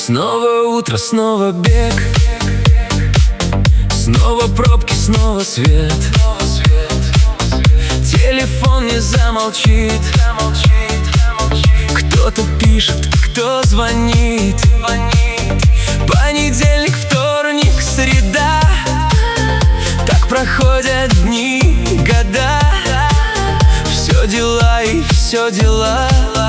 Снова утро, снова бег, снова пробки, снова свет. Телефон не замолчит, кто-то пишет, кто звонит. Понедельник, вторник, среда, так проходят дни, года. Все дела и все дела,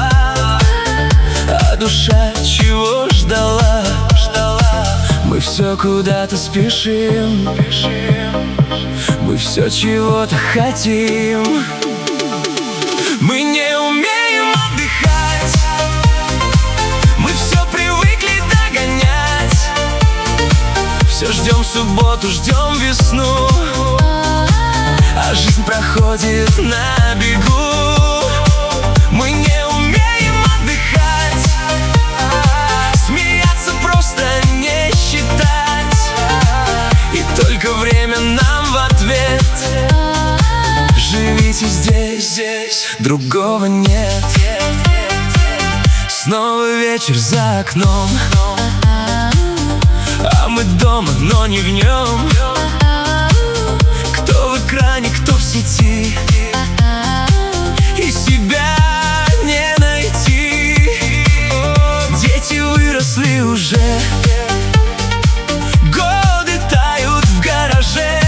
а душа чего ждала? Мы все куда-то спешим, мы все чего-то хотим. Мы не умеем отдыхать, мы все привыкли догонять. Все ждем субботу, ждем весну, а жизнь проходит на бегу. Мы не умеем отдыхать, смеяться просто не считать, и только время нам в ответ: живите здесь, другого нет. Снова вечер за окном, а мы дома, но не в нем. Кто в экране, кто в сети, и себя не найти. Дети выросли уже, годы тают в гараже,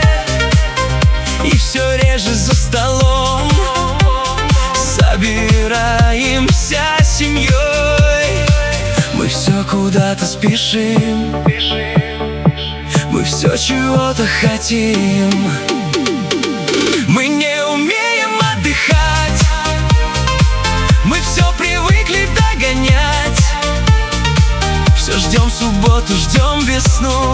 и все реже за столом собираемся семьей. Мы все куда-то спешим, мы все чего-то хотим. Мы не умеем отдыхать, мы все привыкли догонять. Все ждем субботу, ждем весну,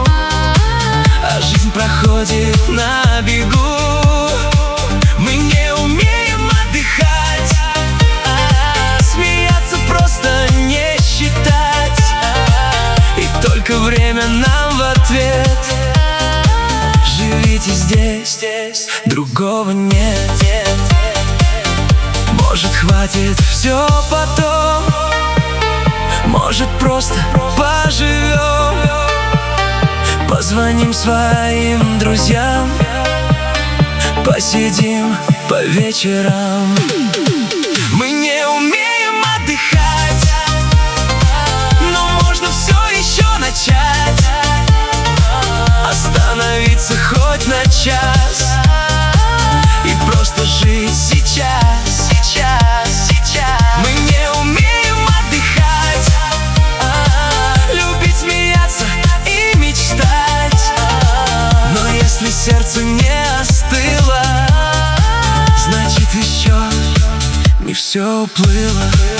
а жизнь проходит на бегу. Мы не умеем отдыхать, смеяться просто не считать, и только время нам в ответ: живите здесь, другого нет. Может, хватит все потом, может, просто поживем, позвоним своим друзьям, посидим по вечерам. Мы не умеем отдыхать, но можно все еще начать, остановиться хоть на час и просто жить сейчас. Мы не умеем отдыхать, любить, смеяться и мечтать, но если сердце не остыло, значит еще не все уплыло.